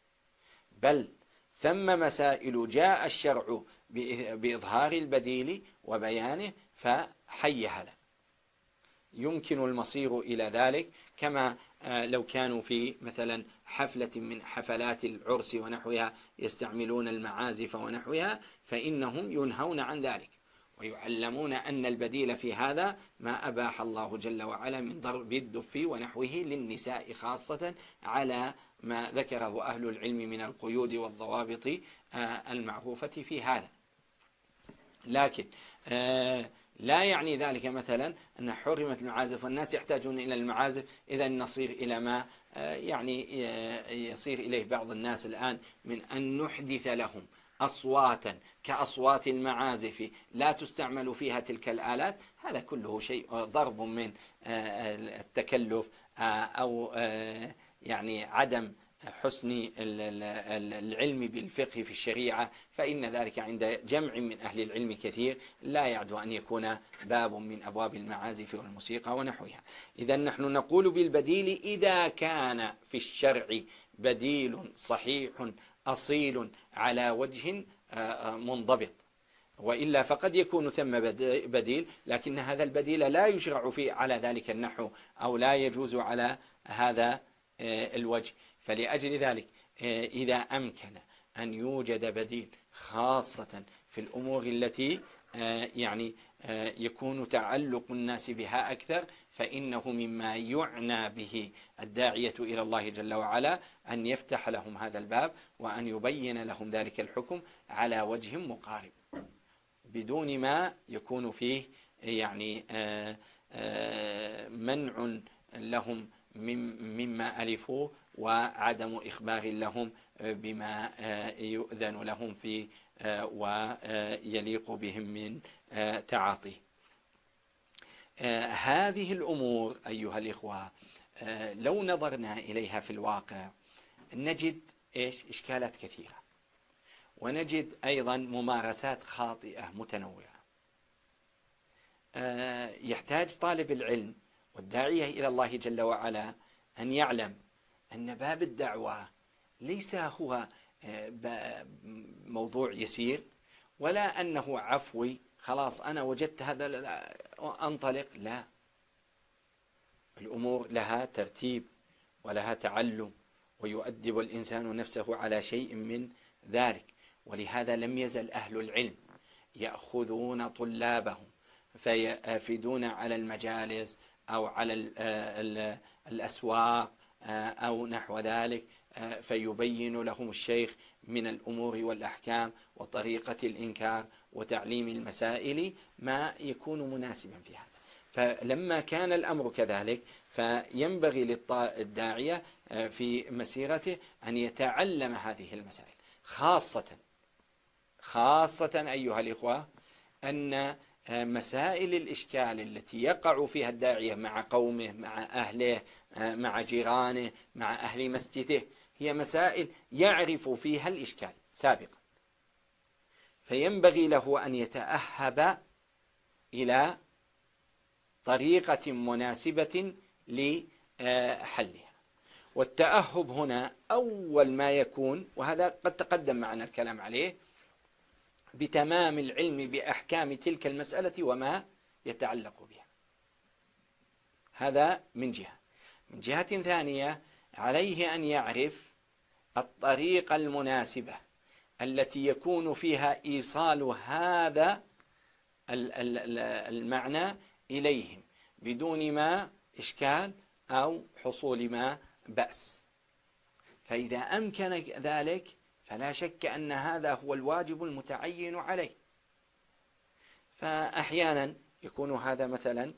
بل ثم مسائل جاء الشرع بإظهار البديل وبيانه فحيها له. يمكن المصير إلى ذلك، كما لو كانوا في مثلا حفلة من حفلات العرس ونحوها يستعملون المعازف ونحوها، فإنهم ينهون عن ذلك ويعلمون أن البديل في هذا ما أباح الله جل وعلا من ضرب الدف ونحوه للنساء خاصة، على ما ذكره أهل العلم من القيود والضوابط المعروفة في هذا. لكن لا يعني ذلك مثلا أن حرمت المعازف والناس يحتاجون إلى المعازف، إذا نصير إلى ما يعني يصير إليه بعض الناس الآن من أن نحدث لهم أصواتا كأصوات المعازف لا تستعمل فيها تلك الآلات. هذا كله شيء ضرب من التكلف أو يعني عدم حسن العلم بالفقه في الشريعة، فإن ذلك عند جمع من أهل العلم كثير لا يعد أن يكون باب من أبواب المعازف والموسيقى ونحوها. إذا نحن نقول بالبديل إذا كان في الشرع بديل صحيح أصيل على وجه منضبط، وإلا فقد يكون ثم بديل لكن هذا البديل لا يشرع فيه على ذلك النحو أو لا يجوز على هذا الوجه. فلأجل ذلك إذا أمكن أن يوجد بديل خاصة في الأمور التي يعني يكون تعلق الناس بها أكثر، فإنه مما يعنى به الداعية إلى الله جل وعلا أن يفتح لهم هذا الباب وأن يبين لهم ذلك الحكم على وجه مقارب، بدون ما يكون فيه يعني منع لهم مما ألفوه وعدم إخبار لهم بما يؤذن لهم فيه ويليق بهم من تعاطيه. هذه الأمور أيها الإخوة لو نظرنا إليها في الواقع نجد إشكالات كثيرة، ونجد أيضا ممارسات خاطئة متنوعة. يحتاج طالب العلم والداعية إلى الله جل وعلا أن يعلم أن باب الدعوة ليس هو موضوع يسير، ولا أنه عفوي خلاص أنا وجدت هذا أنطلق، لا، الأمور لها ترتيب ولها تعلم، ويؤدب الإنسان نفسه على شيء من ذلك. ولهذا لم يزل أهل العلم يأخذون طلابهم فيفيدون على المجالس أو على الأسواق أو نحو ذلك، فيبين لهم الشيخ من الأمور والأحكام وطريقة الإنكار وتعليم المسائل ما يكون مناسبا في هذا. فلما كان الأمر كذلك فينبغي للداعية في مسيرته أن يتعلم هذه المسائل، خاصة أيها الإخوة أن مسائل الإشكال التي يقع فيها الداعية مع قومه، مع أهله، مع جيرانه، مع أهل مسجده، هي مسائل يعرف فيها الإشكال سابقا، فينبغي له أن يتأهب إلى طريقة مناسبة لحلها. والتأهب هنا أول ما يكون، وهذا قد تقدم معنا الكلام عليه، بتمام العلم بأحكام تلك المسألة وما يتعلق بها. هذا من جهة. من جهة ثانية عليه أن يعرف الطريقة المناسبة التي يكون فيها إيصال هذا المعنى إليهم بدون ما إشكال أو حصول ما بأس. فإذا أمكن ذلك فلا شك أن هذا هو الواجب المتعين عليه. فأحيانا يكون هذا مثلا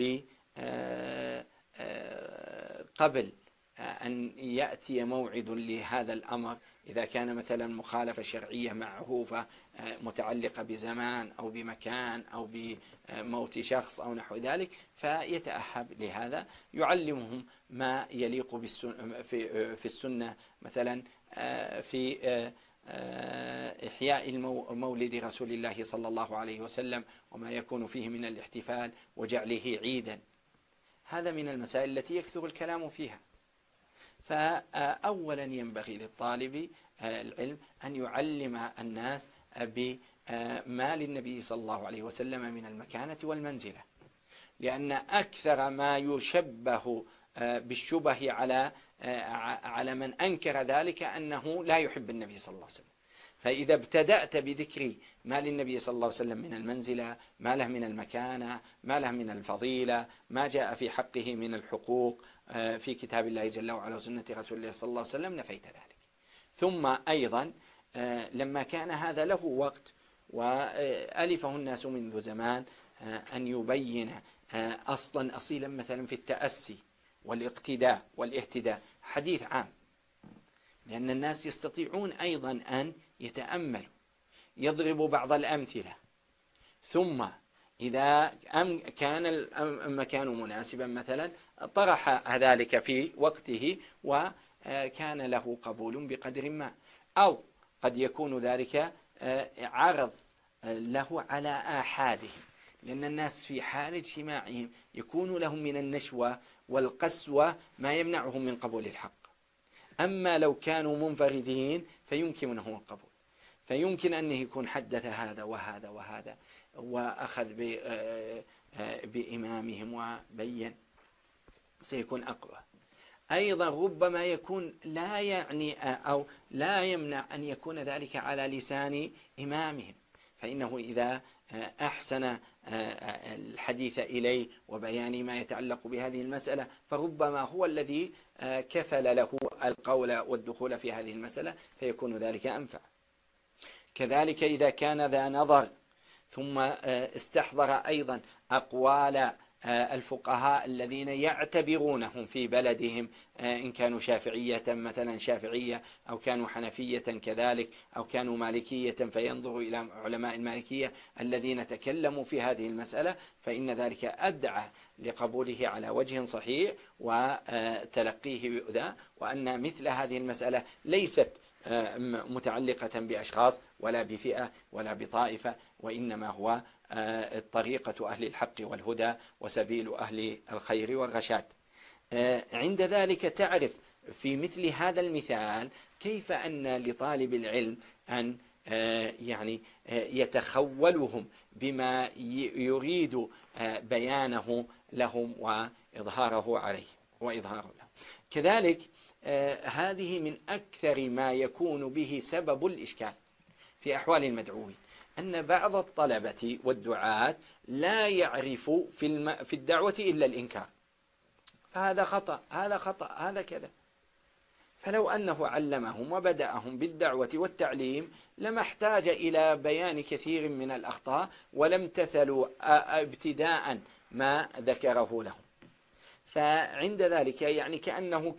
قبل أن يأتي موعد لهذا الأمر، إذا كان مثلا مخالفة شرعية معروفة متعلقة بزمان أو بمكان أو بموت شخص أو نحو ذلك، فيتأهب لهذا، يعلمهم ما يليق في السنة مثلا في إحياء مولد رسول الله صلى الله عليه وسلم وما يكون فيه من الاحتفال وجعله عيدا. هذا من المسائل التي يكثر الكلام فيها. فأولا ينبغي للطالب العلم أن يعلم الناس بما للنبي صلى الله عليه وسلم من المكانة والمنزلة، لأن أكثر ما يشبه بالشبه على من أنكر ذلك أنه لا يحب النبي صلى الله عليه وسلم. فإذا ابتدأت بذكر ما للنبي صلى الله عليه وسلم من المنزلة، ما له من المكانة، ما له من الفضيلة، ما جاء في حقه من الحقوق في كتاب الله جل وعلا وسنة رسول الله صلى الله عليه وسلم، نفيت ذلك. ثم أيضا لما كان هذا له وقت وألفه الناس منذ زمان أن يبين أصلا أصيلا مثلا في التأسي والاقتداء والاهتداء، حديث عام، لأن الناس يستطيعون أيضا أن يتأملوا، يضرب بعض الأمثلة، ثم إذا كان المكان مناسبا مثلا طرح ذلك في وقته وكان له قبول بقدر ما، أو قد يكون ذلك عرض له على آحادهم، لأن الناس في حال اجتماعهم يكون لهم من النشوة والقسوة ما يمنعهم من قبول الحق. أما لو كانوا منفردين فيمكنهم القبول، فيمكن أنه يكون حدث هذا وهذا وهذا وأخذ بإمامهم وبين، سيكون أقوى. أيضا ربما يكون لا يعني أو لا يمنع أن يكون ذلك على لسان إمامهم، فإنه إذا أحسن الحديث إليه وبيان ما يتعلق بهذه المسألة فربما هو الذي كفل له القول والدخول في هذه المسألة، فيكون ذلك أنفع. كذلك إذا كان ذا نظر ثم استحضر أيضا أقوال الفقهاء الذين يعتبرونهم في بلدهم، إن كانوا شافعية مثلا شافعية، أو كانوا حنفية كذلك، أو كانوا مالكية فينظر إلى علماء المالكية الذين تكلموا في هذه المسألة، فإن ذلك أدعى لقبوله على وجه صحيح وتلقيه بأذى، وأن مثل هذه المسألة ليست متعلقة بأشخاص ولا بفئة ولا بطائفة، وإنما هو طريقة أهل الحق والهدى وسبيل أهل الخير والرشاد. عند ذلك تعرف في مثل هذا المثال كيف أن لطالب العلم أن يعني يتخولهم بما يريد بيانه لهم وإظهاره عليه وإظهاره لهم. كذلك هذه من أكثر ما يكون به سبب الإشكال في أحوال المدعوين، أن بعض الطلبة والدعاة لا يعرف في الدعوة إلا الإنكار، فهذا خطأ، هذا خطأ، هذا كذا. فلو أنه علمهم وبدأهم بالدعوة والتعليم لما احتاج إلى بيان كثير من الأخطاء ولم تثلوا ابتداء ما ذكره لهم. فعند ذلك يعني كأنه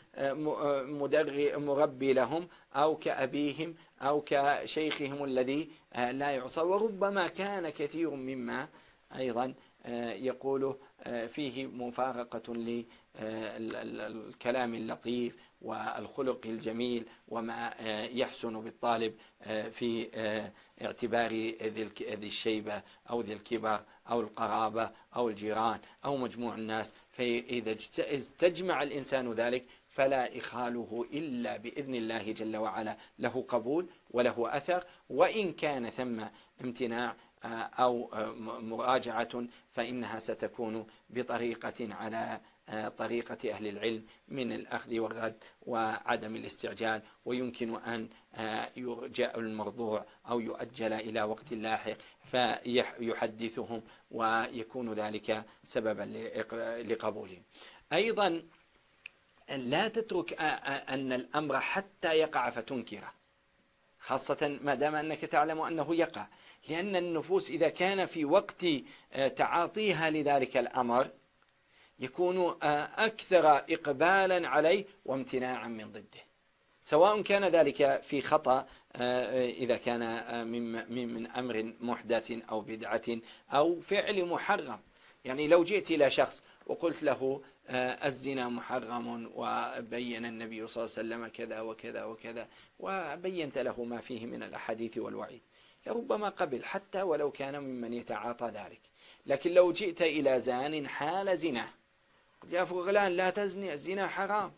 كالمربي لهم أو كأبيهم أو كشيخهم الذي لا يعصى. وربما كان كثير مما أيضا يقوله فيه مفارقة للكلام اللطيف والخلق الجميل وما يحسن بالطالب في اعتبار ذي الشيبة أو ذي الكبر أو القرابة أو الجيران أو مجموع الناس. فإذا استجمع الإنسان ذلك فلا إخاله إلا بإذن الله جل وعلا له قبول وله أثر، وإن كان ثم امتناع أو مراجعة فإنها ستكون بطريقة على طريقة أهل العلم من الأخذ والرد وعدم الاستعجال، ويمكن أن يرجع المرضوع أو يؤجل إلى وقت لاحق فيحدثهم ويكون ذلك سببا لقبولهم. أيضا لا تترك أن الأمر حتى يقع فتنكره، خاصة ما دام أنك تعلم أنه يقع، لأن النفوس إذا كان في وقت تعاطيها لذلك الأمر يكون أكثر إقبالا عليه وامتناعا من ضده، سواء كان ذلك في خطأ إذا كان من أمر محدث أو بدعة أو فعل محرم. يعني لو جئت إلى شخص وقلت له الزنا محرم وبين النبي صلى الله عليه وسلم كذا وكذا وكذا وبينت له ما فيه من الأحاديث والوعيد لربما قبل حتى ولو كان ممن يتعاطى ذلك. لكن لو جئت إلى زان حال زنا يا فلان لا تزني الزنا حرام،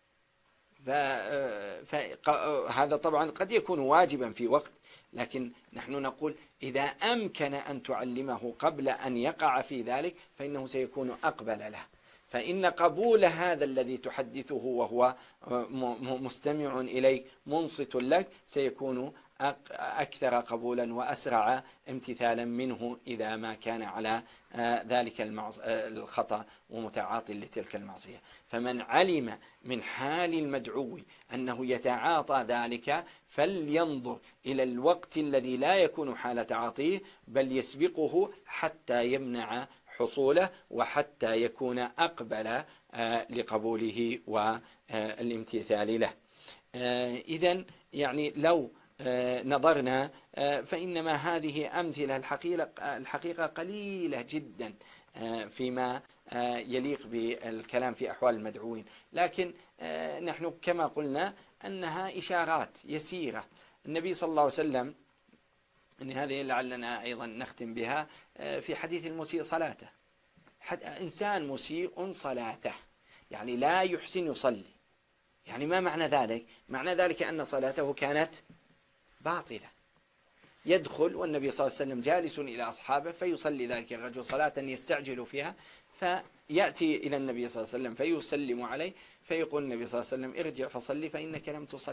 فهذا طبعا قد يكون واجبا في وقت، لكن نحن نقول إذا أمكن أن تعلمه قبل أن يقع في ذلك فإنه سيكون أقبل له. فإن قبول هذا الذي تحدثه وهو مستمع إليك منصت لك سيكون أكثر قبولا وأسرع امتثالا منه إذا ما كان على ذلك الخطأ ومتعاطي لتلك المعصية. فمن علم من حال المدعو أنه يتعاطى ذلك فلينظر إلى الوقت الذي لا يكون حال تعاطيه بل يسبقه حتى يمنع حصوله وحتى يكون أقبل لقبوله والامتثال له. إذن يعني لو نظرنا فإنما هذه أمثلة الحقيقة قليلة جدا فيما يليق بالكلام في أحوال المدعوين، لكن نحن كما قلنا أنها إشارات يسيرة. النبي صلى الله عليه وسلم أن هذه لعلنا أيضا نختم بها في حديث المسيء صلاته. إنسان مسيء صلاته يعني لا يحسن يصلي، يعني ما معنى ذلك؟ معنى ذلك أن صلاته كانت باطلة. يدخل والنبي صلى الله عليه وسلم جالس إلى أصحابه فيصلي ذلك الرجل صلاة يستعجل فيها، فيأتي إلى النبي صلى الله عليه وسلم فيسلم عليه فيقول النبي صلى الله عليه وسلم ارجع فصلي فإنك لم تصل.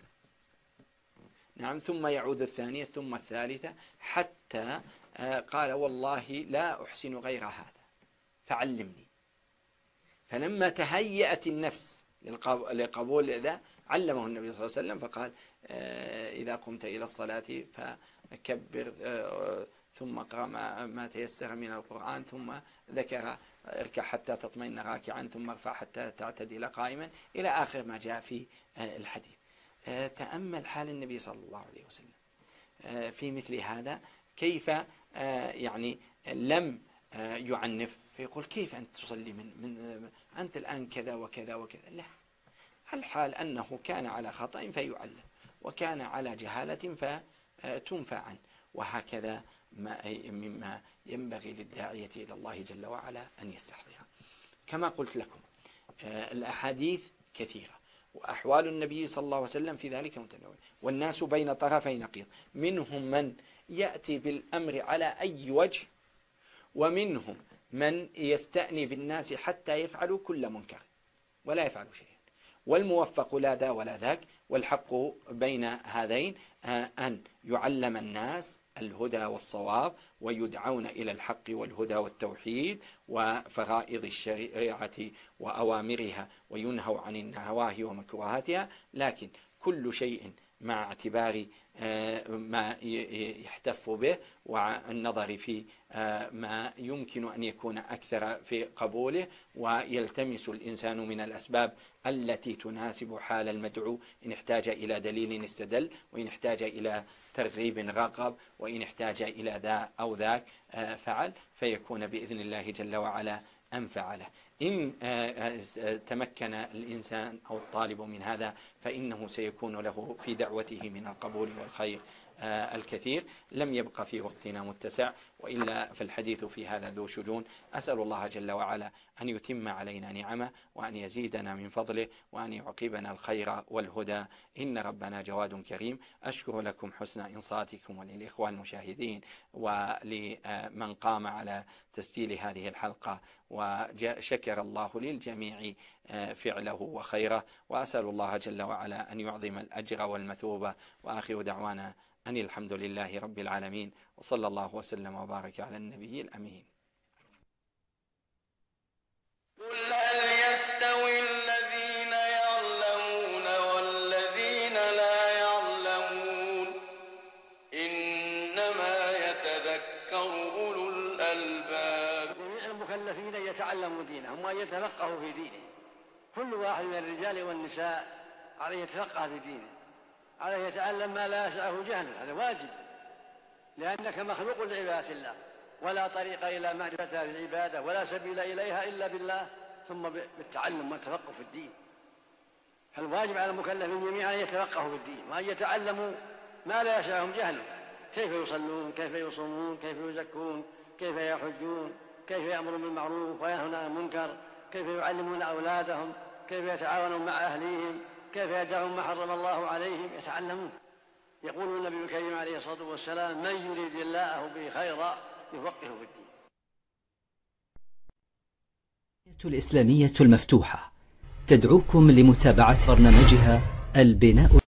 نعم. ثم يعود الثانية ثم الثالثة حتى قال والله لا أحسن غير هذا فعلمني. فلما تهيأت النفس لقبول ذا علمه النبي صلى الله عليه وسلم فقال إذا قمت إلى الصلاة فكبر ثم اقرأ ما تيسر من القرآن ثم ذكر اركع حتى تطمئن راكعا ثم ارفع حتى تعتدل قائما إلى آخر ما جاء في الحديث. تأمل حال النبي صلى الله عليه وسلم في مثل هذا كيف يعني لم يعنف فيقول كيف أنت تصلي من أنت الآن كذا وكذا وكذا. لا، الحال أنه كان على خطأ فيعلم وكان على جهالة فتنفى عنه، وهكذا مما ينبغي للداعية إلى الله جل وعلا أن يستحضرها. كما قلت لكم الأحاديث كثيرة وأحوال النبي صلى الله عليه وسلم في ذلك متنوع، والناس بين طرفي نقيض، منهم من يأتي بالأمر على أي وجه ومنهم من يستأني بالناس حتى يفعلوا كل منكر ولا يفعلوا شيئا، والموفق لا ذا ولا ذاك، والحق بين هذين أن يعلم الناس الهدى والصواب ويدعون إلى الحق والهدى والتوحيد وفرائض الشريعة وأوامرها وينهوا عن النواهي ومكروهاتها، لكن كل شيء مع اعتبار ما يحتف به والنظر في ما يمكن أن يكون أكثر في قبوله، ويلتمس الإنسان من الأسباب التي تناسب حال المدعو، إن احتاج إلى دليل استدل، وإن احتاج إلى ترغيب رغب، وإن احتاج إلى ذا أو ذاك فعل، فيكون بإذن الله جل وعلا أنفع له. إن تمكن الإنسان أو الطالب من هذا فإنه سيكون له في دعوته من القبول والخير الكثير. لم يبقى في وقتنا متسع، وإلا فالحديث في هذا ذو شجون. أسأل الله جل وعلا أن يتم علينا نعمه وأن يزيدنا من فضله وأن يعقبنا الخير والهدى، إن ربنا جواد كريم. أشكر لكم حسن إنصاتكم وللإخوان المشاهدين ولمن قام على تسجيل هذه الحلقة، وشكر الله للجميع فعله وخيره، وأسأل الله جل وعلا أن يعظم الأجر والمثوبة. وآخر دعوانا أن الحمد لله رب العالمين، وصلى الله وسلم وبارك على النبي الأمين. قل هل يستوي الذين يعلمون والذين لا يعلمون إنما يتذكر أولو الألباب. جميع المكلفين يتعلموا دينهم وأن يتفقهوا في دينه. كل واحد من الرجال والنساء عليه يتفقه في دينه، عليه يتعلم ما لا يسعه جهله، هذا واجب، لأنك مخلوق لعبادة الله ولا طريق إلى معرفة هذه العبادة ولا سبيل إليها إلا بالله، ثم بالتعلم والتفقه في الدين. فالواجب على المكلفين جميعا أن يتفقهوا في الدين وأن يتعلموا ما لا يسعهم جهله، كيف يصلون، كيف يصومون، كيف يزكون، كيف يحجون، كيف يأمرون بالمعروف وينهون عن المنكر، كيف يعلمون أولادهم، كيف يتعاونون مع أهليهم، كيف يدعون ما حرم الله عليهم، يتعلمون. يقول النبي الكريم عليه الصلاة والسلام: من يريد الله به خيرا يفقهه في الدين. الإسلامية المفتوحة تدعوكم لمتابعة برنامجها البناء